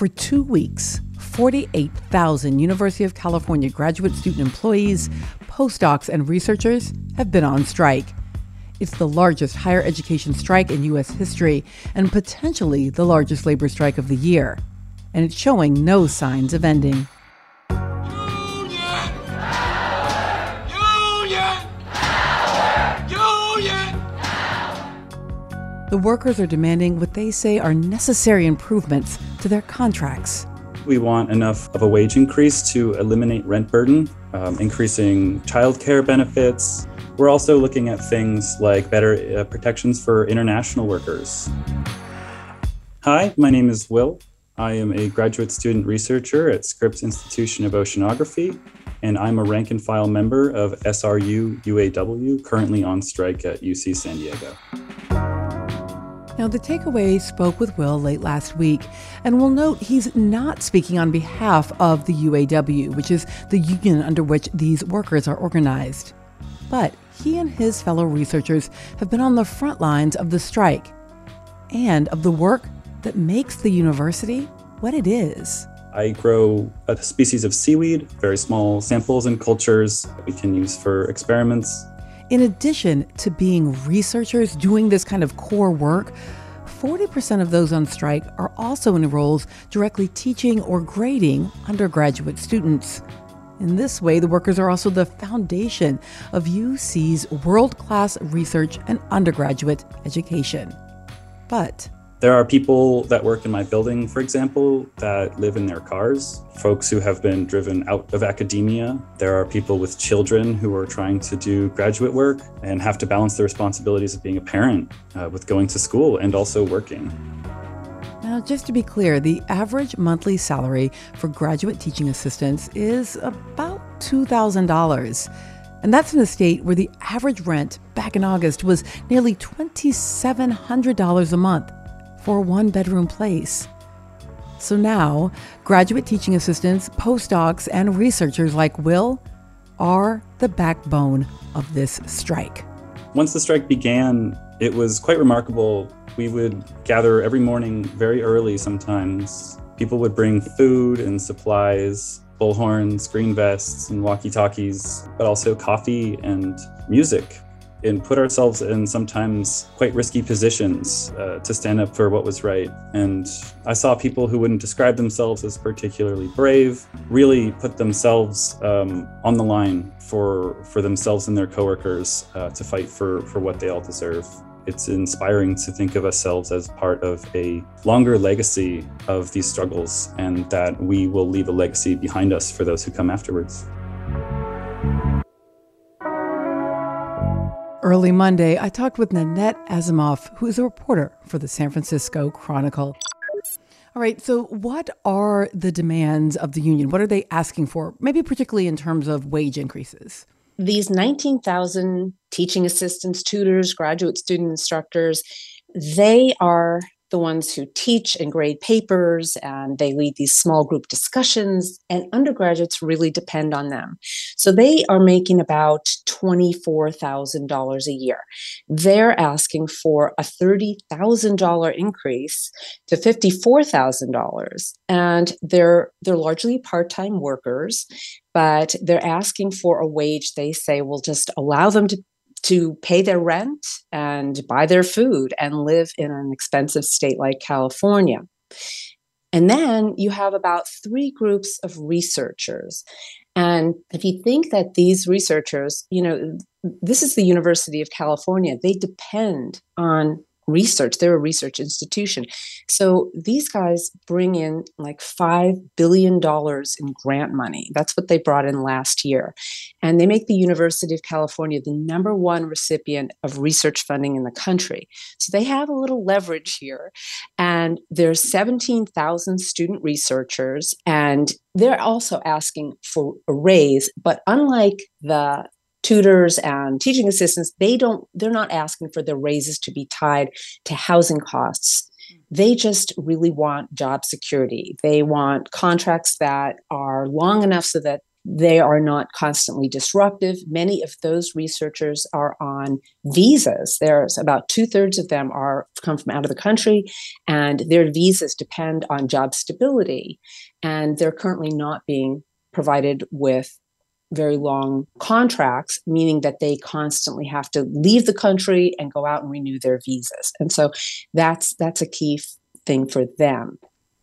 For 2 weeks, 48,000 University of California graduate student employees, postdocs, and researchers have been on strike. It's the largest higher education strike in U.S. history and potentially the largest labor strike of the year. And it's showing no signs of ending. The workers are demanding what they say are necessary improvements to their contracts. We want enough of a wage increase to eliminate rent burden, increasing childcare benefits. We're also looking at things like better protections for international workers. Hi, my name is Will. I am a graduate student researcher at Scripps Institution of Oceanography, and I'm a rank and file member of SRU UAW, currently on strike at UC San Diego. Now, The Takeaway spoke with Will late last week, and we'll note he's not speaking on behalf of the UAW, which is the union under which these workers are organized. But he and his fellow researchers have been on the front lines of the strike and of the work that makes the university what it is. I grow a species of seaweed, very small samples and cultures that we can use for experiments. In addition to being researchers doing this kind of core work, 40% of those on strike are also in roles directly teaching or grading undergraduate students. In this way, the workers are also the foundation of UC's world-class research and undergraduate education. But there are people that work in my building, for example, that live in their cars, folks who have been driven out of academia. There are people with children who are trying to do graduate work and have to balance the responsibilities of being a parent with going to school and also working. Now, just to be clear, the average monthly salary for graduate teaching assistants is about $2,000. And that's in a state where the average rent back in August was nearly $2,700 a month for a one-bedroom place. So now, graduate teaching assistants, postdocs, and researchers like Will are the backbone of this strike. Once the strike began, it was quite remarkable. We would gather every morning very early sometimes. People would bring food and supplies, bullhorns, green vests, and walkie-talkies, but also coffee and music, and put ourselves in sometimes quite risky positions to stand up for what was right. And I saw people who wouldn't describe themselves as particularly brave really put themselves on the line for themselves and their coworkers to fight for what they all deserve. It's inspiring to think of ourselves as part of a longer legacy of these struggles, and that we will leave a legacy behind us for those who come afterwards. Early Monday, I talked with Nanette Asimov, who is a reporter for the San Francisco Chronicle. All right, so what are the demands of the union? What are they asking for, maybe particularly in terms of wage increases? These 19,000 teaching assistants, tutors, graduate student instructors, they are the ones who teach and grade papers, and they lead these small group discussions, and undergraduates really depend on them. So they are making about $24,000 a year. They're asking for a $30,000 increase to $54,000, and they're largely part-time workers, but they're asking for a wage they say will just allow them to pay their rent and buy their food and live in an expensive state like California. And then you have about 3 groups of researchers. And if you think that these researchers, this is the University of California, they depend on research. They're a research institution. So these guys bring in like $5 billion in grant money. That's what they brought in last year. And they make the University of California the number 1 recipient of research funding in the country. So they have a little leverage here. And there's 17,000 student researchers, and they're also asking for a raise. But unlike the tutors and teaching assistants, they're not asking for their raises to be tied to housing costs. They just really want job security. They want contracts that are long enough so that They are not constantly disruptive. Many of those researchers are on visas. There's about 2/3 of them come from out of the country, and their visas depend on job stability. And they're currently not being provided with very long contracts, meaning that they constantly have to leave the country and go out and renew their visas. And so that's a key thing for them.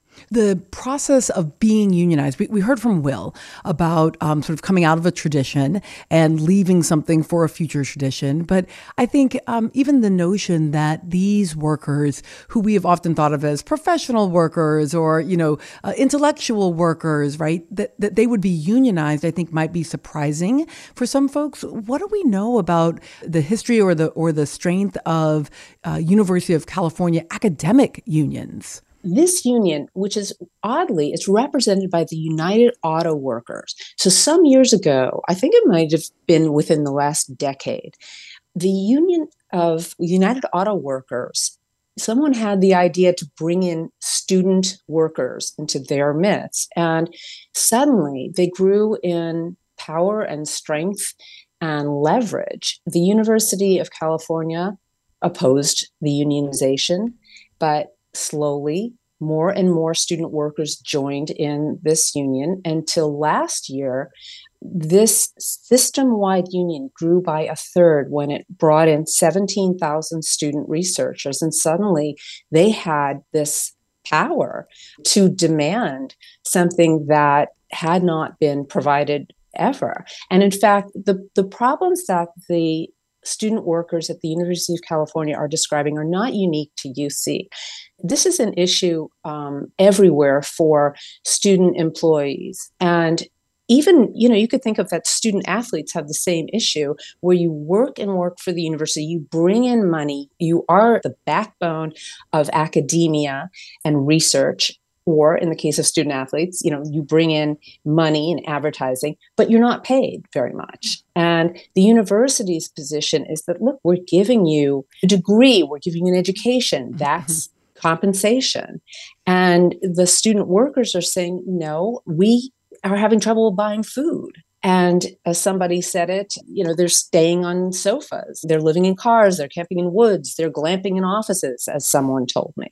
The process of being unionized, we heard from Will about sort of coming out of a tradition and leaving something for a future tradition. But I think even the notion that these workers, who we have often thought of as professional workers or, intellectual workers, right, that they would be unionized, I think might be surprising for some folks. What do we know about the history or the strength of University of California academic unions? This union, which is oddly, it's represented by the United Auto Workers. So some years ago, I think it might have been within the last decade, the Union of United Auto Workers, someone had the idea to bring in student workers into their midst. And suddenly they grew in power and strength and leverage. The University of California opposed the unionization, but slowly, more and more student workers joined in this union until last year. This system-wide union grew by 1/3 when it brought in 17,000 student researchers. And suddenly they had this power to demand something that had not been provided ever. And in fact, the problems that the student workers at the University of California are describing are not unique to UC. This is an issue everywhere for student employees. And even, you could think of that student athletes have the same issue where you work for the university, you bring in money, you are the backbone of academia and research. Or in the case of student athletes, you bring in money and advertising, but you're not paid very much. And the university's position is that, look, we're giving you a degree, we're giving you an education. That's compensation. And the student workers are saying, no, we are having trouble buying food. And as somebody said it, they're staying on sofas, they're living in cars, they're camping in woods, they're glamping in offices, as someone told me.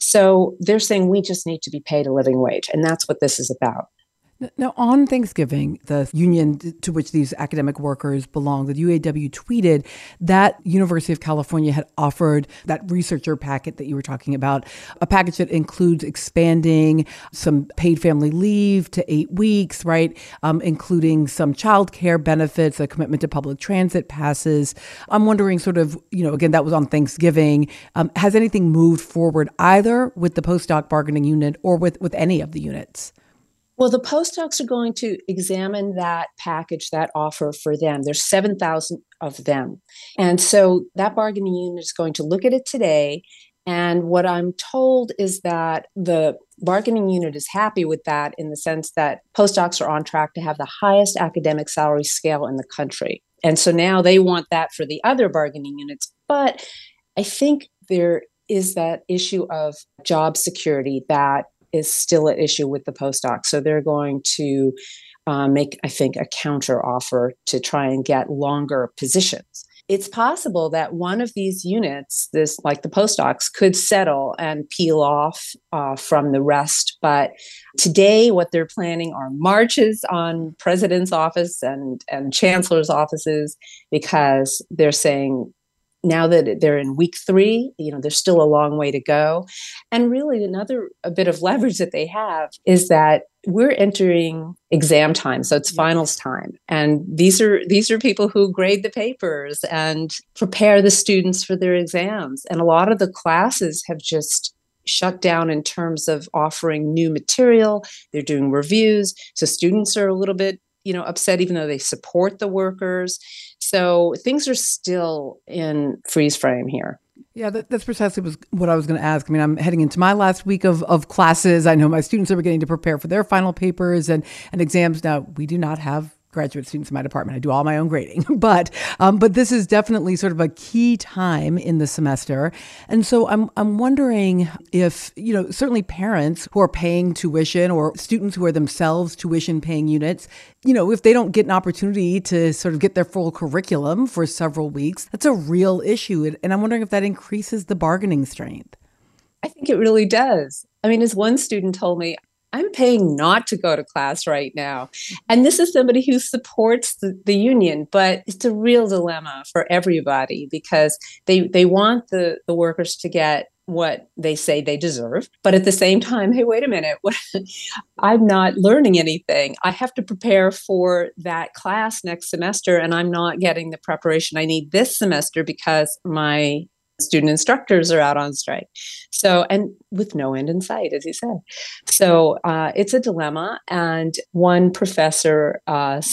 So they're saying we just need to be paid a living wage. And that's what this is about. Now, on Thanksgiving, the union to which these academic workers belong, the UAW, tweeted that University of California had offered that researcher packet that you were talking about, a package that includes expanding some paid family leave to 8 weeks, right? Including some childcare benefits, a commitment to public transit passes. I'm wondering sort of, again, that was on Thanksgiving. Has anything moved forward either with the postdoc bargaining unit or with any of the units? Well, the postdocs are going to examine that package, that offer for them. There's 7,000 of them. And so that bargaining unit is going to look at it today. And what I'm told is that the bargaining unit is happy with that in the sense that postdocs are on track to have the highest academic salary scale in the country. And so now they want that for the other bargaining units. But I think there is that issue of job security that is still at issue with the postdocs. So they're going to make, I think, a counter offer to try and get longer positions. It's possible that one of these units, like the postdocs, could settle and peel off from the rest. But today, what they're planning are marches on president's office and chancellor's offices, because they're saying, now that they're in week 3, there's still a long way to go. And really a bit of leverage that they have is that we're entering exam time. So it's finals time. And these are people who grade the papers and prepare the students for their exams. And a lot of the classes have just shut down in terms of offering new material. They're doing reviews. So students are a little bit upset, even though they support the workers. So things are still in freeze frame here. Yeah, that's precisely what I was going to ask. I mean, I'm heading into my last week of classes. I know my students are beginning to prepare for their final papers and exams. Now, we do not have graduate students in my department. I do all my own grading, but this is definitely sort of a key time in the semester. And so I'm wondering if, certainly parents who are paying tuition or students who are themselves tuition paying units, if they don't get an opportunity to sort of get their full curriculum for several weeks, that's a real issue. And I'm wondering if that increases the bargaining strength. I think it really does. I mean, as one student told me, I'm paying not to go to class right now. And this is somebody who supports the union, but it's a real dilemma for everybody because they want the workers to get what they say they deserve. But at the same time, hey, wait a minute, I'm not learning anything. I have to prepare for that class next semester, and I'm not getting the preparation I need this semester because my student instructors are out on strike. So, and with no end in sight, as you said. So it's a dilemma. And one professor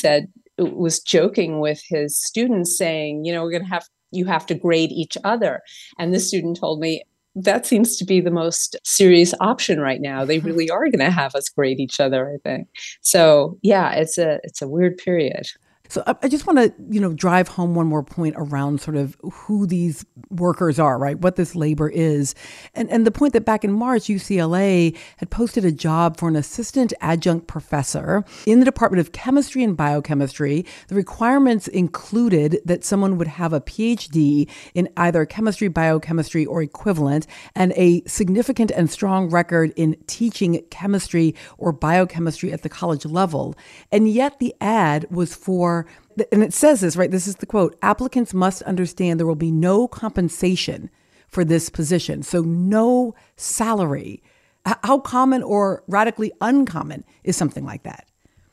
was joking with his students saying, you have to grade each other. And this student told me, that seems to be the most serious option right now. They really are going to have us grade each other, I think. So yeah, it's a weird period. So I just want to, drive home one more point around sort of who these workers are, right? What this labor is. And the point that back in March, UCLA had posted a job for an assistant adjunct professor in the Department of Chemistry and Biochemistry. The requirements included that someone would have a PhD in either chemistry, biochemistry, or equivalent, and a significant and strong record in teaching chemistry or biochemistry at the college level. And yet the ad was for, and it says this, right? This is the quote: applicants must understand there will be no compensation for this position. So no salary. How common or radically uncommon is something like that?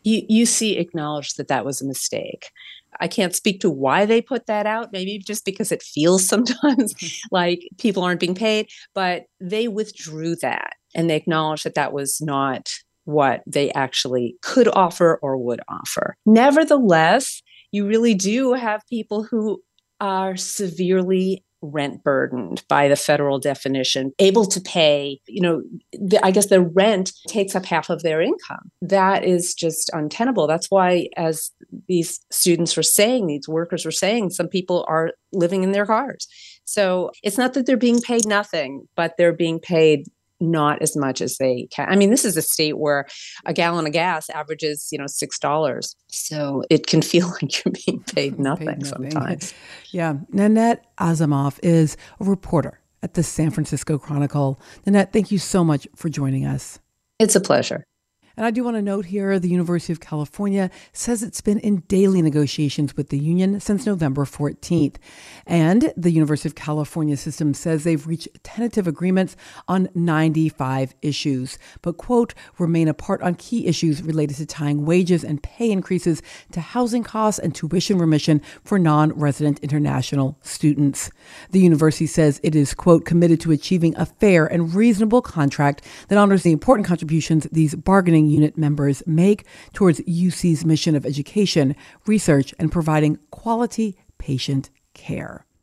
UC acknowledged that was a mistake. I can't speak to why they put that out, maybe just because it feels sometimes like people aren't being paid, but they withdrew that and they acknowledged that was not what they actually could offer or would offer. Nevertheless, you really do have people who are severely rent burdened by the federal definition, able to pay, I guess the rent takes up half of their income. That is just untenable. That's why, as these students were saying, these workers were saying, some people are living in their cars. So it's not that they're being paid nothing, but they're being paid not as much as they can. I mean, this is a state where a gallon of gas averages, $6. So it can feel like you're being paid nothing sometimes. Yeah. Nanette Asamoff is a reporter at the San Francisco Chronicle. Nanette, thank you so much for joining us. It's a pleasure. And I do want to note here, the University of California says it's been in daily negotiations with the union since November 14th. And the University of California system says they've reached tentative agreements on 95 issues, but, quote, remain apart on key issues related to tying wages and pay increases to housing costs and tuition remission for non-resident international students. The university says it is, quote, committed to achieving a fair and reasonable contract that honors the important contributions these bargaining unit members make towards UC's mission of education, research, and providing quality patient care.